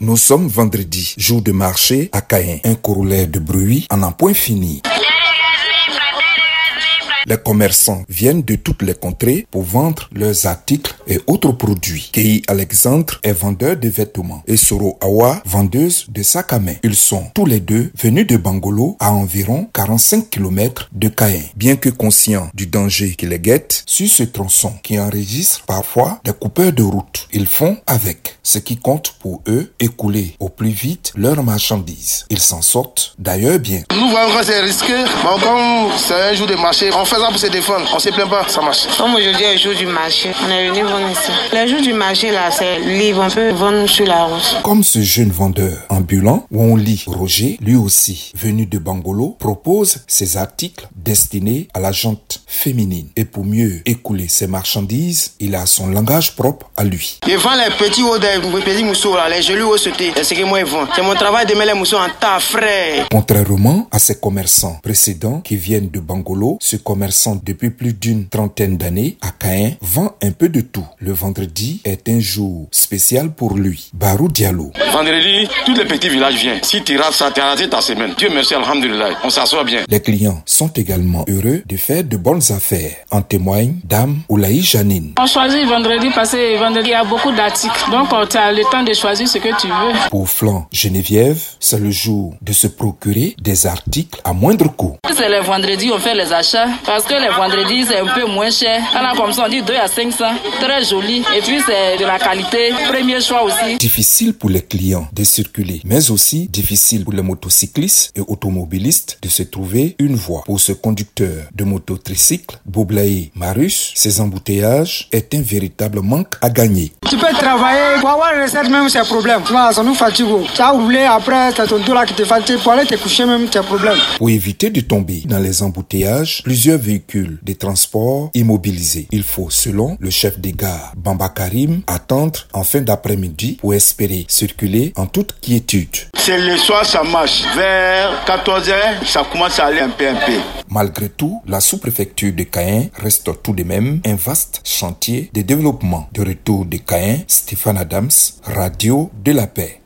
Nous sommes vendredi, jour de marché à Caen. Un corollaire de bruit en un point fini. Les commerçants viennent de toutes les contrées pour vendre leurs articles et autres produits. Kei Alexandre est vendeur de vêtements et Soro Awa, vendeuse de sacs à main. Ils sont tous les deux venus de Bangolo à environ 45 km de Caen. Bien que conscients du danger qui les guette, sur ce tronçon qui enregistre parfois des coupeurs de route, ils font avec. Ce qui compte pour eux, écouler au plus vite leurs marchandises. Ils s'en sortent d'ailleurs bien. Nous voyons que c'est risqué. Bon, comme c'est un jour de marché, on fait ça pour se défendre. On se plaint pas, ça marche. Comme aujourd'hui est le jour du marché, on est venu vendre ici. Le jour du marché là, c'est libre, on peut vendre sur la route. Comme ce jeune vendeur ambulant, Wonli Roger, lui aussi venu de Bangolo, propose ses articles destinés à la gente féminine. Et pour mieux écouler ses marchandises, il a son langage propre à lui. Je vends les petits hauts des petits mousseaux là, les jolis hauts sautés. C'est ce que moi je vends. C'est mon travail de mettre les mousseaux en tas frais. Contrairement à ces commerçants précédents qui viennent de Bangolo, ce commerçant depuis plus d'une trentaine d'années à Caen vend un peu de tout. Le vendredi est un jour spécial pour lui. Barou Diallo. Vendredi, tous les petits villages viennent. Si tu rates ça, tu as raté ta semaine. Dieu merci, alhamdulillah. On s'assoit bien. Les clients sont également heureux de faire de bonnes affaires. En témoigne Dame Oulaï Janine. On choisit vendredi parce que vendredi il y a beaucoup d'articles. Donc tu as le temps de choisir ce que tu veux. Pour Flan Geneviève, c'est le jour de se procurer des articles à moindre coût. C'est le vendredi on fait les achats parce que les vendredis c'est un peu moins cher. On a comme ça on dit 2 à 500, très joli et puis c'est de la qualité, premier choix aussi. Difficile pour les clients de circuler, mais aussi difficile pour les motocyclistes et automobilistes de se trouver une voie. Pour ce conducteur de moto tricycle, Boblaye Marus, ces embouteillages est un véritable manque à gagner. Tu peux travailler pour avoir une recette même c'est problème. Tu vois, ça nous fatigue. Tu as roulé après, c'est ton dos là qui te fatigue. Pour aller te coucher même c'est problème. Pour éviter de tomber dans les embouteillages, plusieurs véhicules de transport immobilisés. Il faut, selon le chef des gares Bamba Karim, attendre en fin d'après-midi pour espérer circuler en toute quiétude. C'est le soir, ça marche. Vers 14h, ça commence à aller un peu. Malgré tout, la sous-préfecture de Caen reste tout de même un vaste chantier de développement. De retour de Caen, Stéphane Adams, Radio de la Paix.